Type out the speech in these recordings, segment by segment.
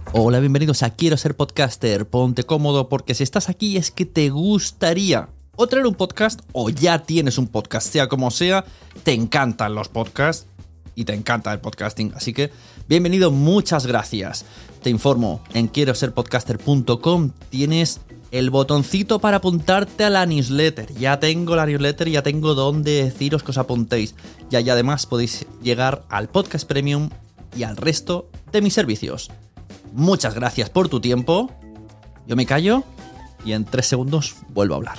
Hola, bienvenidos a Quiero Ser Podcaster. Ponte cómodo porque si estás aquí es que te gustaría o traer un podcast o ya tienes un podcast, sea como sea, te encantan los podcasts y te encanta el podcasting. Así que bienvenido, muchas gracias. Te informo, en quiero ser podcaster.com tienes el botoncito para apuntarte a la newsletter. Ya tengo la newsletter, ya tengo donde deciros que os apuntéis. Y además podéis llegar al podcast premium y al resto de mis servicios. Muchas gracias por tu tiempo. Yo me callo y en 3 segundos vuelvo a hablar.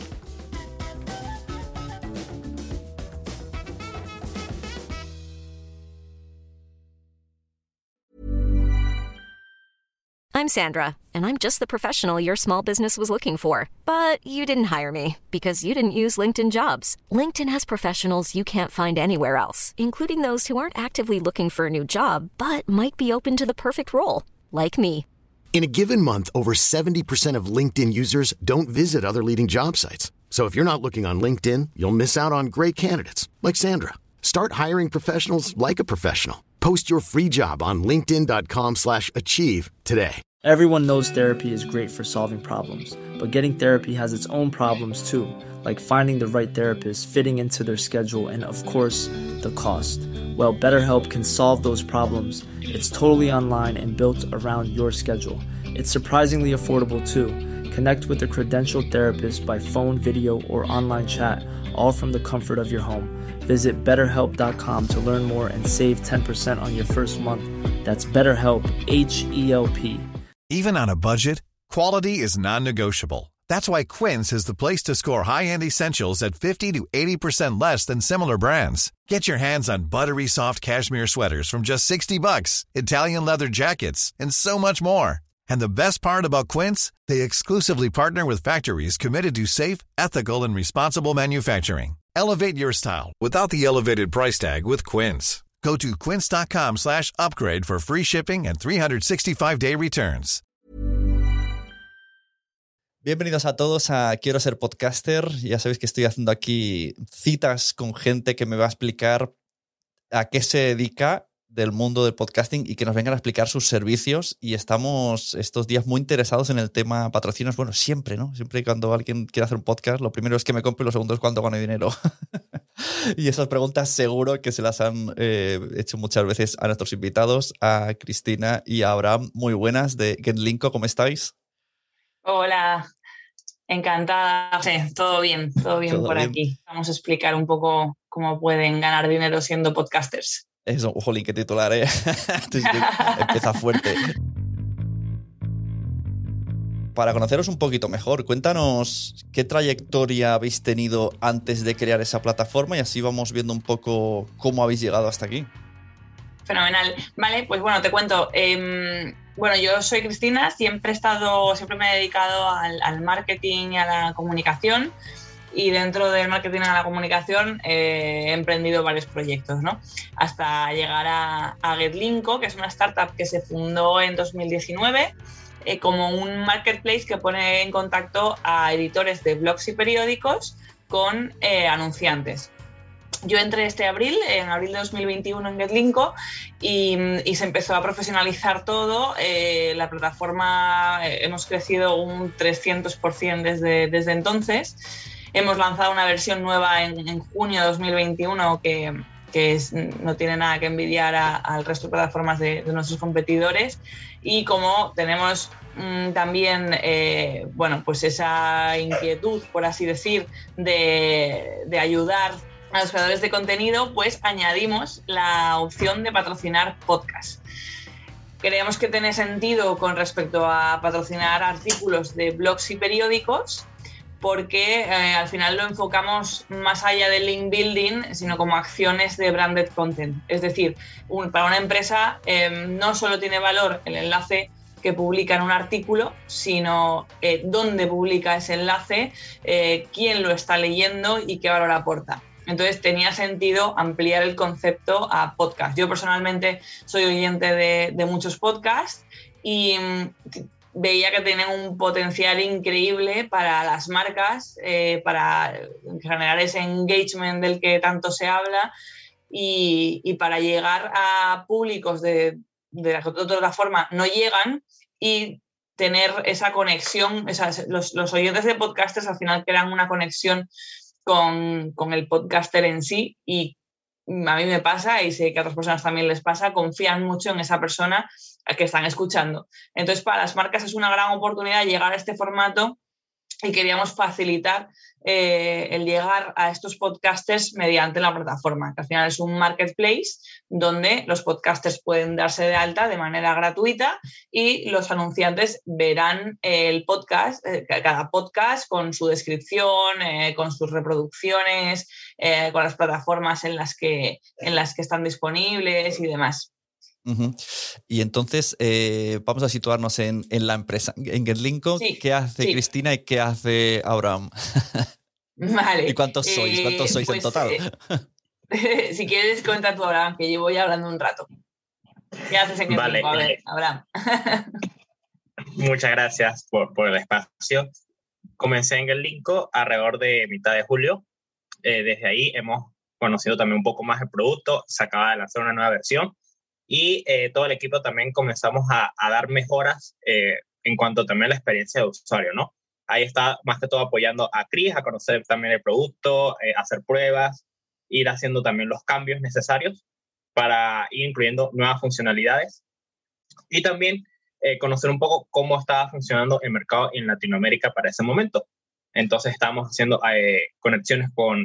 I'm Sandra, and I'm just the professional your small business was looking for. But you didn't hire me because you didn't use LinkedIn Jobs. LinkedIn has professionals you can't find anywhere else, including those who aren't actively looking for a new job, but might be open to the perfect role, like me. In a given month, over 70% of LinkedIn users don't visit other leading job sites. So if you're not looking on LinkedIn, you'll miss out on great candidates like Sandra. Start hiring professionals like a professional. Post your free job on linkedin.com/achieve today. Everyone knows therapy is great for solving problems, but getting therapy has its own problems too, like finding the right therapist, fitting into their schedule, and of course, the cost. Well, BetterHelp can solve those problems. It's totally online and built around your schedule. It's surprisingly affordable too. Connect with a credentialed therapist by phone, video, or online chat, all from the comfort of your home. Visit BetterHelp.com to learn more and save 10% on your first month. That's BetterHelp, H-E-L-P. Even on a budget, quality is non-negotiable. That's why Quince is the place to score high-end essentials at 50 to 80% less than similar brands. Get your hands on buttery soft cashmere sweaters from just $60, Italian leather jackets, and so much more. And the best part about Quince, they exclusively partner with factories committed to safe, ethical, and responsible manufacturing. Elevate your style without the elevated price tag with Quince. Go to quince.com/upgrade for free shipping and 365-day returns. Bienvenidos a todos a Quiero Ser Podcaster. Ya sabéis que estoy haciendo aquí citas con gente que me va a explicar a qué se dedica del mundo del podcasting y que nos vengan a explicar sus servicios, y estamos estos días muy interesados en el tema patrocinios. Bueno, siempre, ¿no? Siempre cuando alguien quiere hacer un podcast, lo primero es que me compre y lo segundo es cuánto gano dinero. Y esas preguntas seguro que se las han hecho muchas veces a nuestros invitados, a Cristina y a Abraham. Muy buenas, de Getlinko, ¿cómo estáis? Hola, encantada. Sí, todo bien ¿Todo por bien? Aquí. Vamos a explicar un poco cómo pueden ganar dinero siendo podcasters. Eso, jolín, qué titular, ¿eh? Empieza fuerte. Para conoceros un poquito mejor, cuéntanos qué trayectoria habéis tenido antes de crear esa plataforma y así vamos viendo un poco cómo habéis llegado hasta aquí. Fenomenal. Vale, pues bueno, te cuento. Bueno, yo soy Cristina, siempre me he dedicado al marketing y a la comunicación. Y dentro del marketing y la comunicación he emprendido varios proyectos, ¿no? Hasta llegar a Getlinko, que es una startup que se fundó en 2019 como un marketplace que pone en contacto a editores de blogs y periódicos con anunciantes. Yo entré en abril de 2021 en Getlinko y se empezó a profesionalizar todo. La plataforma hemos crecido un 300% desde entonces. Hemos lanzado una versión nueva en junio de 2021 que no tiene nada que envidiar al resto de plataformas de nuestros competidores. Y como tenemos también pues esa inquietud, por así decir, de ayudar a los creadores de contenido, pues añadimos la opción de patrocinar podcasts. Creemos que tiene sentido con respecto a patrocinar artículos de blogs y periódicos, porque al final lo enfocamos más allá del link building, sino como acciones de branded content. Es decir, para una empresa no solo tiene valor el enlace que publica en un artículo, sino dónde publica ese enlace, quién lo está leyendo y qué valor aporta. Entonces tenía sentido ampliar el concepto a podcast. Yo personalmente soy oyente de muchos podcasts y veía que tenían un potencial increíble para las marcas, para generar ese engagement del que tanto se habla y para llegar a públicos de de otra forma no llegan, y tener esa conexión, los oyentes de podcasters al final crean una conexión con el podcaster en sí, y a mí me pasa, y sé que a otras personas también les pasa, confían mucho en esa persona que están escuchando. Entonces, para las marcas es una gran oportunidad llegar a este formato, y queríamos facilitar el llegar a estos podcasters mediante la plataforma, que al final es un marketplace donde los podcasters pueden darse de alta de manera gratuita, y los anunciantes verán el podcast, cada podcast con su descripción, con sus reproducciones, con las plataformas en las que están disponibles y demás. Uh-huh. Y entonces vamos a situarnos en la empresa, en Getlinko. Sí, ¿qué hace Cristina y qué hace Abraham? Vale. ¿Y cuántos sois? ¿Cuántos sois en total? Si quieres, cuenta tú, Abraham, que llevo ya hablando un rato. ¿Qué haces en Getlinko? A ver, Abraham. Muchas gracias por el espacio. Comencé en Getlinko alrededor de mitad de julio. Desde ahí hemos conocido también un poco más el producto. Se acaba de lanzar una nueva versión. Y todo el equipo también comenzamos a dar mejoras en cuanto también a la experiencia de usuario, ¿no? Ahí está más que todo apoyando a Chris a conocer también el producto, hacer pruebas, ir haciendo también los cambios necesarios para ir incluyendo nuevas funcionalidades, y también conocer un poco cómo estaba funcionando el mercado en Latinoamérica para ese momento. Entonces estábamos haciendo conexiones con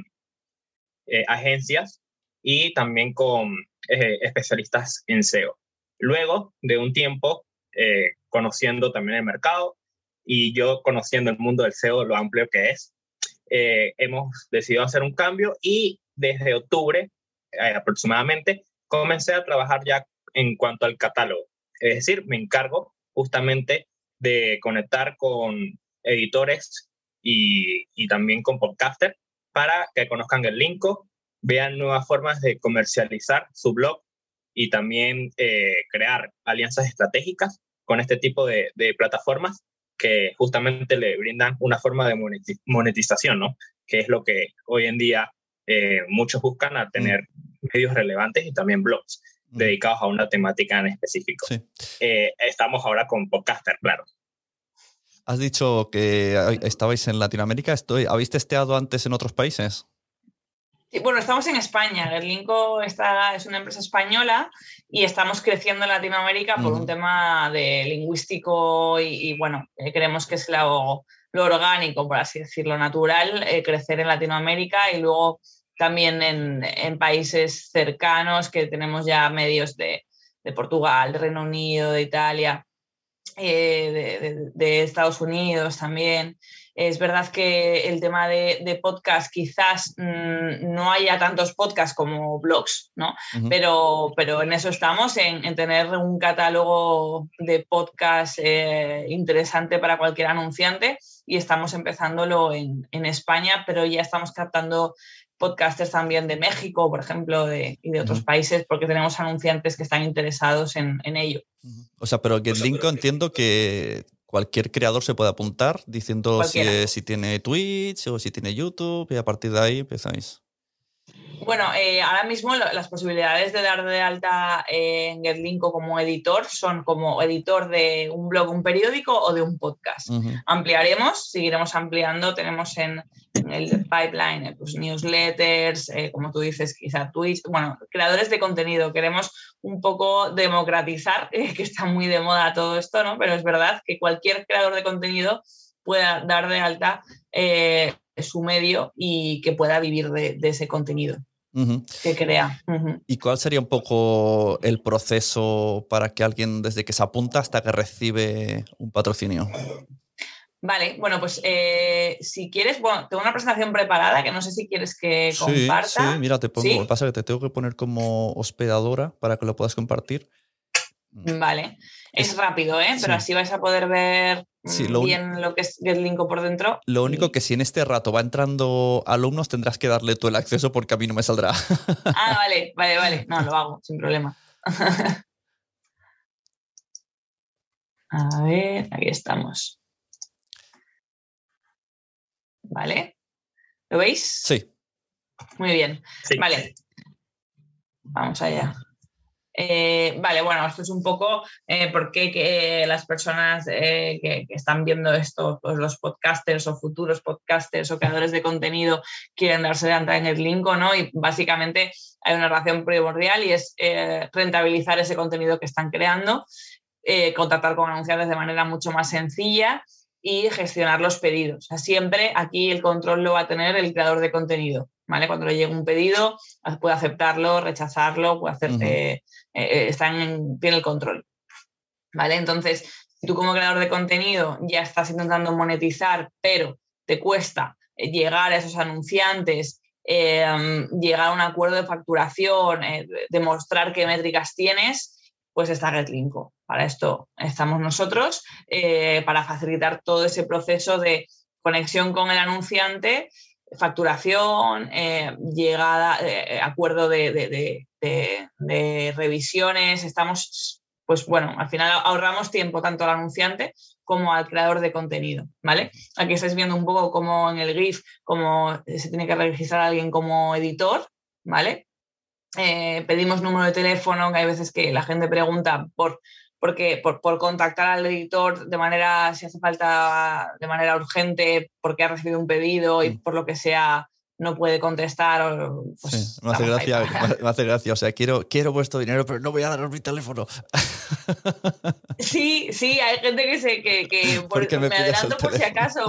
agencias y también con especialistas en SEO. Luego de un tiempo conociendo también el mercado y yo conociendo el mundo del SEO, lo amplio que es, hemos decidido hacer un cambio, y desde octubre aproximadamente comencé a trabajar ya en cuanto al catálogo. Es decir, me encargo justamente de conectar con editores y también con podcasters para que conozcan Getlinko, vean nuevas formas de comercializar su blog, y también crear alianzas estratégicas con este tipo de plataformas que justamente le brindan una forma de monetización, ¿no? Que es lo que hoy en día muchos buscan, a tener medios relevantes y también blogs dedicados a una temática en específico. Sí. Estamos ahora con Podcaster, claro. Has dicho que estabais en Latinoamérica. ¿Habéis testeado antes en otros países? Sí, bueno, estamos en España. Getlinko es una empresa española y estamos creciendo en Latinoamérica por un tema lingüístico y bueno, creemos que es lo orgánico, por así decirlo, natural, crecer en Latinoamérica, y luego también en países cercanos que tenemos ya medios de Portugal, de Reino Unido, de Italia, de Estados Unidos también. Es verdad que el tema de podcast, quizás no haya tantos podcasts como blogs, ¿no? Uh-huh. Pero en eso estamos, en tener un catálogo de podcast interesante para cualquier anunciante, y estamos empezándolo en España, pero ya estamos captando podcasters también de México, por ejemplo, y de otros países, porque tenemos anunciantes que están interesados en ello. O sea, pero Getlinko entiendo que cualquier creador se puede apuntar diciendo si tiene Twitch o si tiene YouTube, y a partir de ahí empezáis. Bueno, ahora mismo las posibilidades de dar de alta en Getlinko como editor son como editor de un blog, un periódico o de un podcast. Uh-huh. Ampliaremos, seguiremos ampliando. Tenemos en el pipeline pues newsletters, como tú dices, quizá Twitch. Bueno, creadores de contenido. Queremos un poco democratizar, que está muy de moda todo esto, ¿no? Pero es verdad que cualquier creador de contenido pueda dar de alta su medio y que pueda vivir de ese contenido que crea. ¿Y cuál sería un poco el proceso para que alguien, desde que se apunta hasta que recibe un patrocinio? Vale, bueno, pues si quieres, bueno, tengo una presentación preparada que no sé si quieres que comparta. Sí, mira, te pongo. ¿Sí? Lo que pasa es que te tengo que poner como hospedadora para que lo puedas compartir. Vale, es rápido, pero así vais a poder ver bien lo que es Getlinko por dentro. Lo único que si en este rato va entrando alumnos, tendrás que darle tú el acceso porque a mí no me saldrá. Ah, vale. No, lo hago, sin problema. A ver, aquí estamos. Vale. ¿Lo veis? Sí. Muy bien. Sí. Vale. Vamos allá. Vale, bueno, esto es un poco por qué que las personas que están viendo esto, pues los podcasters o futuros podcasters o creadores de contenido quieren darse de alta en Getlinko, ¿no? Y básicamente hay una razón primordial y es rentabilizar ese contenido que están creando, contactar con anunciantes de manera mucho más sencilla y gestionar los pedidos. O sea, siempre aquí el control lo va a tener el creador de contenido, ¿vale? Cuando le llegue un pedido, puede aceptarlo, rechazarlo, puede hacer, tiene el control, ¿vale? Entonces, si tú como creador de contenido ya estás intentando monetizar, pero te cuesta llegar a esos anunciantes, llegar a un acuerdo de facturación, demostrar qué métricas tienes, pues está Getlinko. Para esto estamos nosotros, para facilitar todo ese proceso de conexión con el anunciante, facturación, llegada, acuerdo de revisiones. Estamos, pues bueno, al final ahorramos tiempo tanto al anunciante como al creador de contenido, ¿vale? Aquí estáis viendo un poco cómo en el GIF, cómo se tiene que registrar a alguien como editor, ¿vale? Pedimos número de teléfono, que hay veces que la gente pregunta por contactar al editor de manera, si hace falta, de manera urgente, porque ha recibido un pedido y por lo que sea no puede contestar. Pues, sí, me hace gracia. O sea, quiero vuestro dinero, pero no voy a daros mi teléfono. Sí, hay gente que me adelanto por si acaso,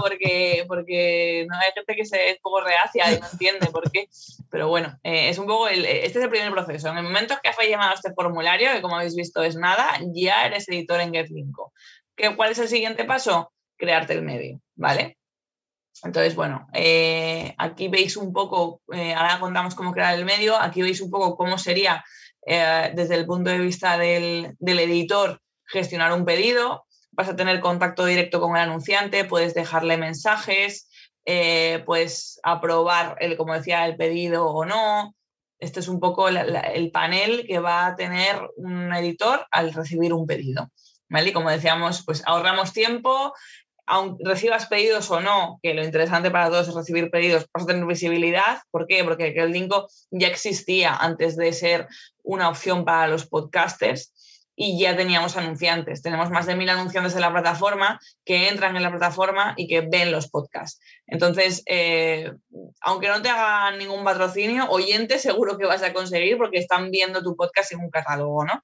porque no hay gente que se es un poco reacia y no entiende por qué. Pero bueno, es un poco este es el primer proceso. En el momento que has rellenado este formulario, que como habéis visto es nada, ya eres editor en Getlinko. ¿Cuál es el siguiente paso? Crearte el medio, ¿vale? Entonces, bueno, aquí veis un poco, ahora contamos cómo crear el medio, aquí veis un poco cómo sería, desde el punto de vista del editor, gestionar un pedido. Vas a tener contacto directo con el anunciante, puedes dejarle mensajes, puedes aprobar, como decía, el pedido o no. Este es un poco el panel que va a tener un editor al recibir un pedido, ¿vale? Y como decíamos, pues ahorramos tiempo. Aunque recibas pedidos o no, que lo interesante para todos es recibir pedidos, vas a tener visibilidad. ¿Por qué? Porque Getlinko ya existía antes de ser una opción para los podcasters y ya teníamos anunciantes. Tenemos más de 1000 anunciantes en la plataforma que entran en la plataforma y que ven los podcasts. Entonces, aunque no te hagan ningún patrocinio, oyentes seguro que vas a conseguir porque están viendo tu podcast en un catálogo, ¿no?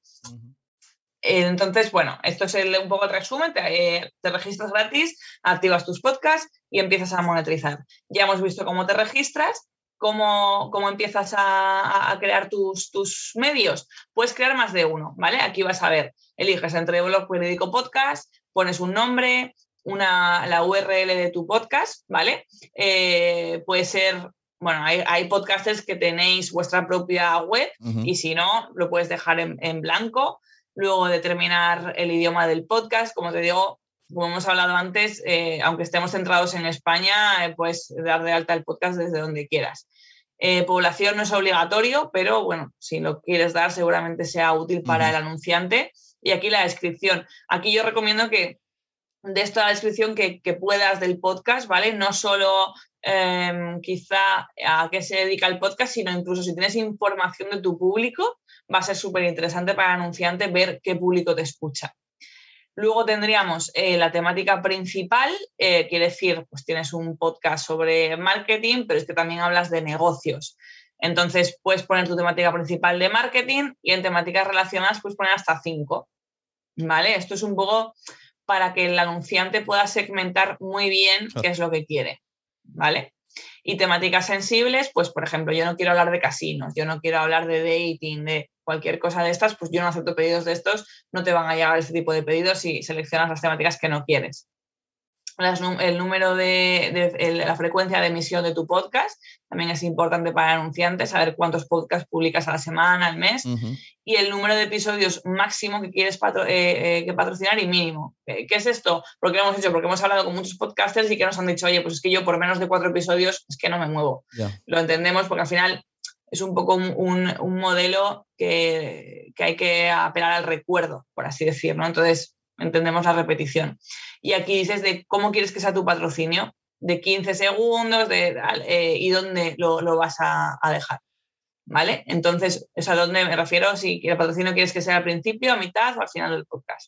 Entonces, bueno, esto es un poco el resumen. Te registras gratis, activas tus podcasts y empiezas a monetizar. Ya hemos visto cómo te registras, cómo empiezas a crear tus medios. Puedes crear más de uno, ¿vale? Aquí vas a ver, eliges entre blog, periódico, podcast, pones un nombre, la URL de tu podcast, ¿vale? Puede ser... Bueno, hay podcasters que tenéis vuestra propia web y si no, lo puedes dejar en blanco. Luego determinar el idioma del podcast, como te digo, como hemos hablado antes, aunque estemos centrados en España, puedes dar de alta el podcast desde donde quieras. Población no es obligatorio, pero bueno, si lo quieres dar seguramente sea útil para el anunciante. Y aquí la descripción. Aquí yo recomiendo que des toda la descripción que puedas del podcast, ¿vale? No solo quizá a qué se dedica el podcast, sino incluso si tienes información de tu público, va a ser súper interesante para el anunciante ver qué público te escucha. Luego tendríamos la temática principal, quiere decir, pues tienes un podcast sobre marketing, pero es que también hablas de negocios. Entonces puedes poner tu temática principal de marketing y en temáticas relacionadas puedes poner hasta 5, ¿vale? Esto es un poco para que el anunciante pueda segmentar muy bien qué es lo que quiere, ¿vale? Y temáticas sensibles, pues por ejemplo, yo no quiero hablar de casinos, yo no quiero hablar de dating, de cualquier cosa de estas, pues yo no acepto pedidos de estos, no te van a llegar este tipo de pedidos si seleccionas las temáticas que no quieres. El número la frecuencia de emisión de tu podcast también es importante para el anunciante, saber cuántos podcasts publicas a la semana, al mes, y el número de episodios máximo que quieres que patrocinar y mínimo. ¿Qué es esto? Porque lo hemos hecho, porque hemos hablado con muchos podcasters y que nos han dicho, oye, pues es que yo por menos de 4 episodios es que no me muevo. Yeah. Lo entendemos porque al final es un poco un modelo que hay que apelar al recuerdo, por así decirlo, ¿no? Entonces entendemos la repetición. Y aquí dices de cómo quieres que sea tu patrocinio, de 15 segundos y dónde lo vas a dejar. ¿vale? Entonces, ¿es a dónde me refiero? Si el patrocinio quieres que sea al principio, a mitad o al final del podcast.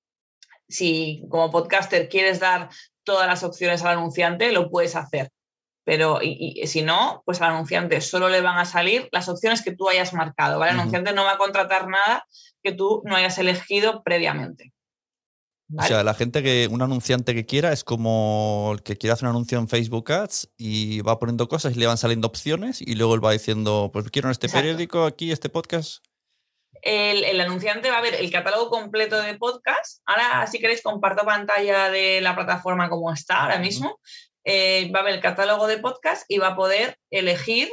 Si como podcaster quieres dar todas las opciones al anunciante, lo puedes hacer. Pero y si no, pues al anunciante solo le van a salir las opciones que tú hayas marcado, ¿vale? El anunciante no va a contratar nada que tú no hayas elegido previamente. ¿Vale? O sea, un anunciante que quiera es como el que quiere hacer un anuncio en Facebook Ads y va poniendo cosas y le van saliendo opciones y luego él va diciendo, pues quiero en este periódico, aquí, este podcast. El anunciante va a ver el catálogo completo de podcast. Ahora, si queréis, comparto pantalla de la plataforma como está ahora mismo. Va a ver el catálogo de podcast y va a poder elegir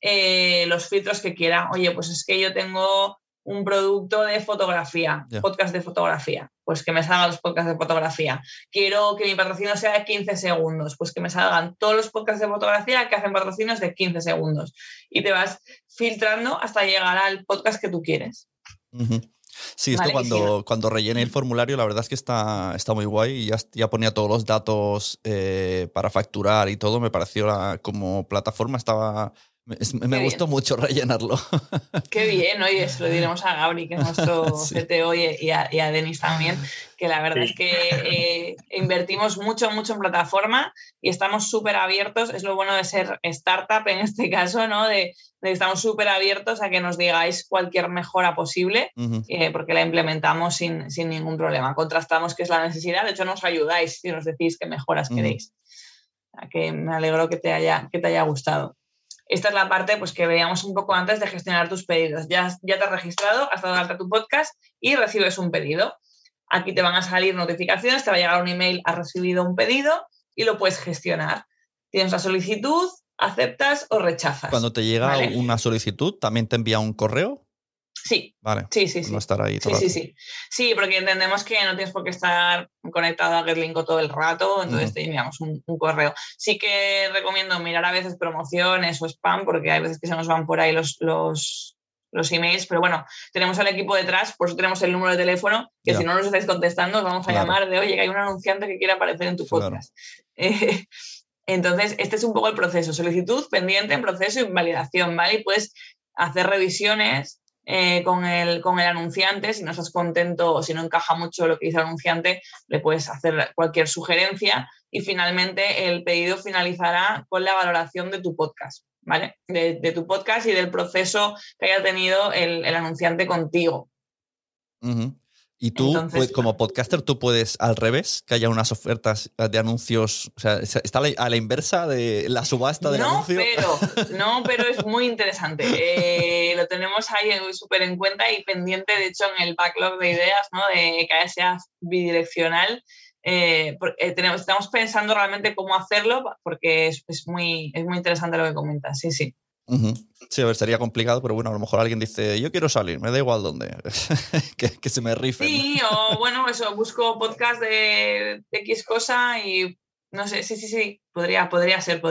los filtros que quiera. Oye, pues es que yo tengo un producto de fotografía, podcast de fotografía, pues que me salgan los podcasts de fotografía. Quiero que mi patrocinio sea de 15 segundos, pues que me salgan todos los podcasts de fotografía que hacen patrocinios de 15 segundos. Y te vas filtrando hasta llegar al podcast que tú quieres. Sí, esto vale, cuando rellené el formulario, la verdad es que está muy guay y ya ponía todos los datos para facturar y todo. Me pareció como plataforma me gustó mucho rellenarlo. Qué bien, oye, se lo diremos a Gabri, que es nuestro CTO, y a Denis también, que la verdad es que invertimos mucho en plataforma y estamos súper abiertos. Es lo bueno de ser startup en este caso, ¿no? De estamos súper abiertos a que nos digáis cualquier mejora posible, porque la implementamos sin ningún problema. Contrastamos qué es la necesidad, de hecho nos ayudáis si nos decís qué mejoras queréis. O sea, que me alegro que te haya gustado. Esta es la parte pues, que veíamos un poco antes de gestionar tus pedidos. Ya te has registrado, has dado de alta tu podcast y recibes un pedido. Aquí te van a salir notificaciones, te va a llegar un email, has recibido un pedido y lo puedes gestionar. Tienes la solicitud, aceptas o rechazas. Cuando te llega una solicitud, ¿también te envía un correo? Sí. Vale. Sí. No estar ahí todo Sí, porque entendemos que no tienes por qué estar conectado a GetLinko todo el rato, entonces te enviamos un correo. Sí que recomiendo mirar a veces promociones o spam, porque hay veces que se nos van por ahí los emails, pero bueno, tenemos al equipo detrás, por eso tenemos el número de teléfono, que si no nos estáis contestando os vamos a llamar de, oye, que hay un anunciante que quiere aparecer en tu podcast. Entonces, este es un poco el proceso: solicitud, pendiente, en proceso y validación, ¿vale? Y puedes hacer revisiones con el anunciante. Si no estás contento o si no encaja mucho lo que dice el anunciante, le puedes hacer cualquier sugerencia y finalmente el pedido finalizará con la valoración de tu podcast, ¿vale? De tu podcast y del proceso que haya tenido el anunciante contigo. Y tú, entonces, como podcaster, tú puedes al revés, que haya unas ofertas de anuncios, o sea, está a la inversa de la subasta del anuncio. Pero es muy interesante. Lo tenemos ahí súper en cuenta y pendiente, de hecho, en el backlog de ideas, ¿no? De que sea bidireccional. Estamos pensando realmente cómo hacerlo, porque es muy interesante lo que comentas, sí. Sí, a ver, sería complicado, pero bueno, a lo mejor alguien dice, yo quiero salir, me da igual dónde, que se me rifen. Sí, o bueno, eso, busco podcast de X cosa y no sé, sí, podría ser.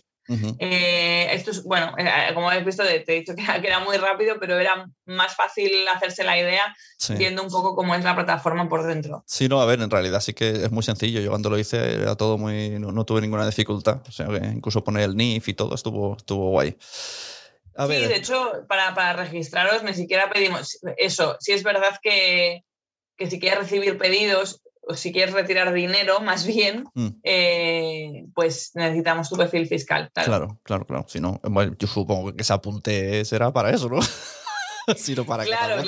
Esto es, bueno, como habéis visto, te he dicho que era muy rápido, pero era más fácil hacerse la idea viendo un poco cómo es la plataforma por dentro. Sí, no, a ver, en realidad sí que es muy sencillo. Yo cuando lo hice era todo no tuve ninguna dificultad. O sea, que incluso poner el NIF y todo estuvo guay. A ver. Sí, de hecho, para registraros ni siquiera pedimos eso. Sí es verdad que si quieres recibir pedidos o si quieres retirar dinero, más bien, pues necesitamos tu perfil fiscal. Claro. Si no, bueno, yo supongo que ese apunte será para eso, ¿no? Sino para claro.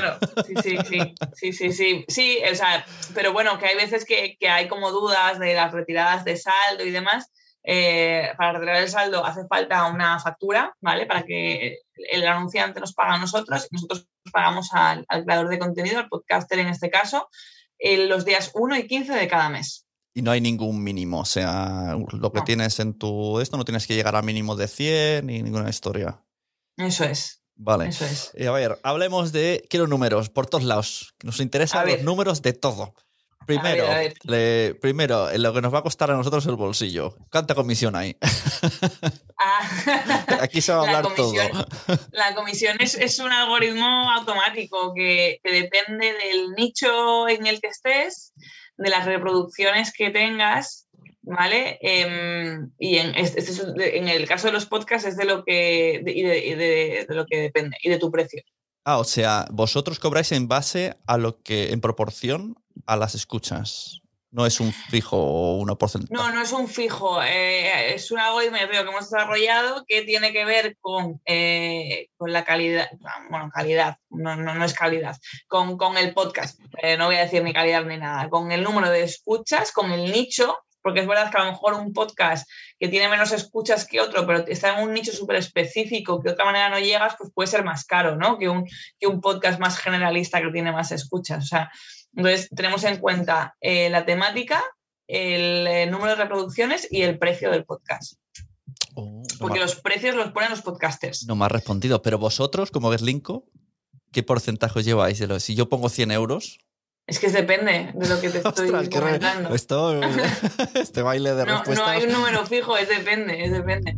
Sí, o sea, pero bueno, que hay veces que hay como dudas de las retiradas de saldo y demás. Para retirar el saldo hace falta una factura, ¿vale? Para que el anunciante nos pague a nosotros y nosotros pagamos al creador de contenido, al podcaster en este caso, los días 1 y 15 de cada mes. Y no hay ningún mínimo, o sea, lo que tienes en esto no tienes que llegar al mínimo de 100 ni ninguna historia. Eso es. Vale. Eso es. A ver, hablemos quiero números por todos lados. Nos interesan los números de todo. Primero, a ver. Primero, lo que nos va a costar a nosotros el bolsillo. ¿Cuánta comisión hay? Aquí se va a hablar todo. La comisión es un algoritmo automático que depende del nicho en el que estés, de las reproducciones que tengas ¿vale? Y en el caso de los podcasts es de lo que depende y de tu precio. O sea, vosotros cobráis en base a lo que, en proporción a las escuchas. No es un fijo o una porcentaje. No es un fijo. Es un algoritmo que hemos desarrollado que tiene que ver con la calidad. Bueno, calidad, no es calidad. Con el podcast. No voy a decir ni calidad ni nada. Con el número de escuchas, con el nicho. Porque es verdad que a lo mejor un podcast que tiene menos escuchas que otro, pero está en un nicho súper específico que de otra manera no llegas, pues puede ser más caro, ¿no? Que un podcast más generalista que tiene más escuchas. O sea, entonces tenemos en cuenta la temática, el número de reproducciones y el precio del podcast. Porque los precios los ponen los podcasters. No me has respondido, pero vosotros, como Getlinko, ¿qué porcentaje os lleváis? Si yo pongo 100 euros... Es que depende de lo que te estoy comentando. Este baile de respuestas. No hay un número fijo, depende.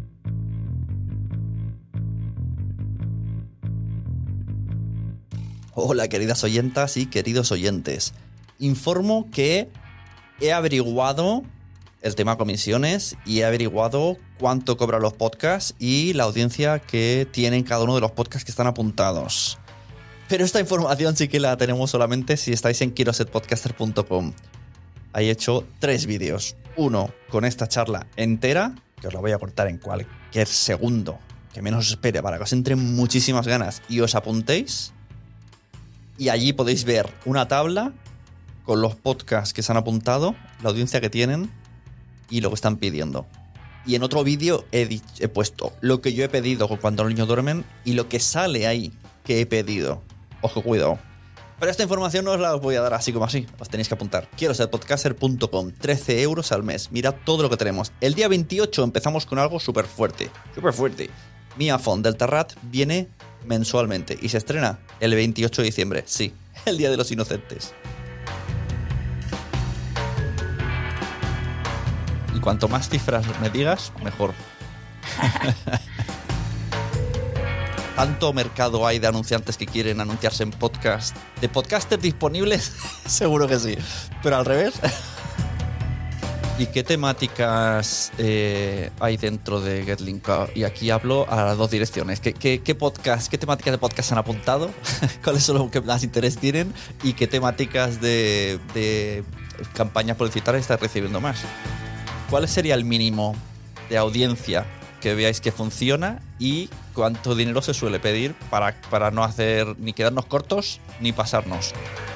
Hola, queridas oyentas y queridos oyentes. Informo que he averiguado el tema comisiones y he averiguado cuánto cobran los podcasts y la audiencia que tienen cada uno de los podcasts que están apuntados. Pero esta información sí que la tenemos solamente si estáis en quirosetpodcaster.com. Ahí he hecho 3 vídeos. Uno con esta charla entera, que os la voy a cortar en cualquier segundo que menos os espere para que os entren muchísimas ganas y os apuntéis. Y allí podéis ver una tabla con los podcasts que se han apuntado, la audiencia que tienen y lo que están pidiendo. Y en otro vídeo he puesto lo que yo he pedido cuando los niños duermen y lo que sale ahí que he pedido. Ojo, cuidado. Pero esta información no os la voy a dar así como así. Os tenéis que apuntar. Quiero ser podcaster.com. 13 euros al mes. Mirad todo lo que tenemos. El día 28 empezamos con algo súper fuerte. Súper fuerte. Mi iPhone del Terrat viene mensualmente. Y se estrena el 28 de diciembre. Sí, el Día de los Inocentes. Y cuanto más cifras me digas, mejor. ¿Tanto mercado hay de anunciantes que quieren anunciarse en podcast? ¿De podcasters disponibles? Seguro que sí. Pero al revés. ¿Y qué temáticas hay dentro de Getlinko? Y aquí hablo a las 2 direcciones. ¿Qué temáticas de podcast han apuntado? ¿Cuáles son los que más interés tienen? ¿Y qué temáticas de campañas publicitarias estáis recibiendo más? ¿Cuál sería el mínimo de audiencia que veáis que funciona y cuánto dinero se suele pedir para no hacer ni quedarnos cortos ni pasarnos?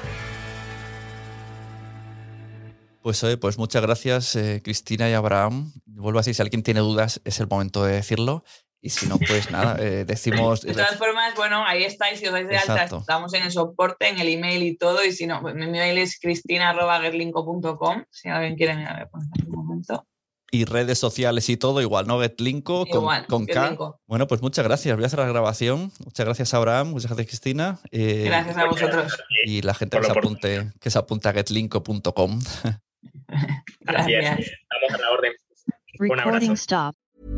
Pues muchas gracias, Cristina y Abraham. Vuelvo a decir, si alguien tiene dudas, es el momento de decirlo. Y si no, pues nada, decimos... De todas formas, bueno, ahí estáis, si os dais de alta, estamos en el soporte, en el email y todo. Y si no, mi email es cristina@getlinko.com, si alguien quiere, me voy a poner en un momento. Y redes sociales y todo, igual, ¿no? Getlinko con K. Getlinko. Bueno, pues muchas gracias. Voy a hacer la grabación. Muchas gracias, Abraham. Muchas gracias, Cristina. Gracias a vosotros. Y la gente que se apunte a getlinko.com. Gracias. Estamos a la orden. Un abrazo. Recording stop.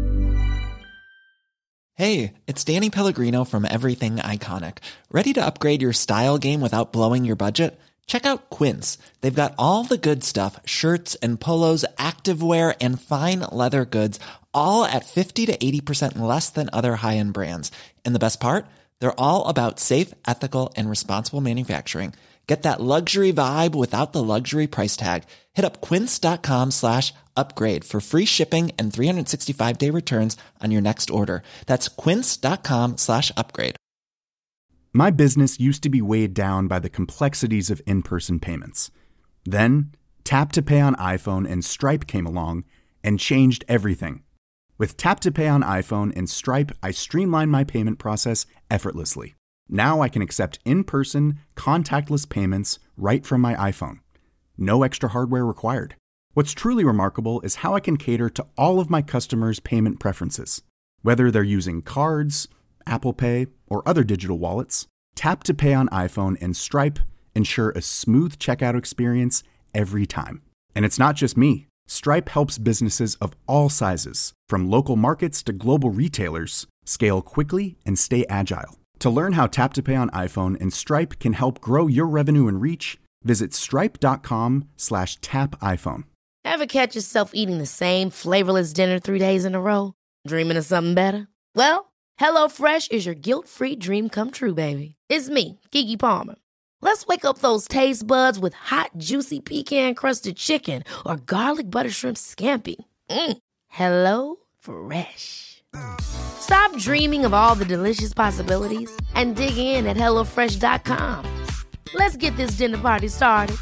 Hey, it's Danny Pellegrino from Everything Iconic. Ready to upgrade your style game without blowing your budget? Check out Quince. They've got all the good stuff, shirts and polos, activewear, and fine leather goods, all at 50 to 80% less than other high-end brands. And the best part? They're all about safe, ethical, and responsible manufacturing. Get that luxury vibe without the luxury price tag. Hit up quince.com/upgrade for free shipping and 365-day returns on your next order. That's quince.com/upgrade. My business used to be weighed down by the complexities of in-person payments. Then, Tap to Pay on iPhone and Stripe came along and changed everything. With Tap to Pay on iPhone and Stripe, I streamlined my payment process effortlessly. Now I can accept in-person, contactless payments right from my iPhone. No extra hardware required. What's truly remarkable is how I can cater to all of my customers' payment preferences. Whether they're using cards, Apple Pay, or other digital wallets, Tap to Pay on iPhone and Stripe ensure a smooth checkout experience every time. And it's not just me. Stripe helps businesses of all sizes, from local markets to global retailers, scale quickly and stay agile. To learn how Tap to Pay on iPhone and Stripe can help grow your revenue and reach, visit stripe.com/tapiphone. Ever catch yourself eating the same flavorless dinner 3 days in a row? Dreaming of something better? Well, HelloFresh is your guilt-free dream come true, baby. It's me, Keke Palmer. Let's wake up those taste buds with hot, juicy pecan-crusted chicken or garlic butter shrimp scampi. Hello Fresh. Stop dreaming of all the delicious possibilities and dig in at HelloFresh.com. Let's get this dinner party started.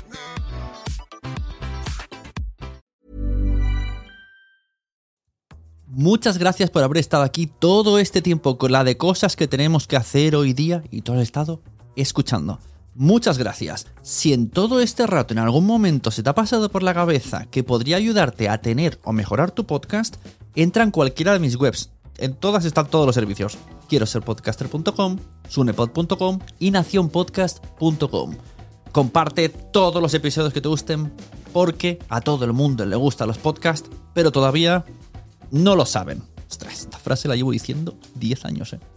Muchas gracias por haber estado aquí todo este tiempo con la de cosas que tenemos que hacer hoy día y todo el estado escuchando. Muchas gracias. Si en todo este rato en algún momento se te ha pasado por la cabeza que podría ayudarte a tener o mejorar tu podcast, entra en cualquiera de mis webs. En todas están todos los servicios. Quiero ser podcaster.com, sunepod.com y nacionpodcast.com. Comparte todos los episodios que te gusten porque a todo el mundo le gustan los podcasts, pero todavía no lo saben. Ostras, esta frase la llevo diciendo 10 años,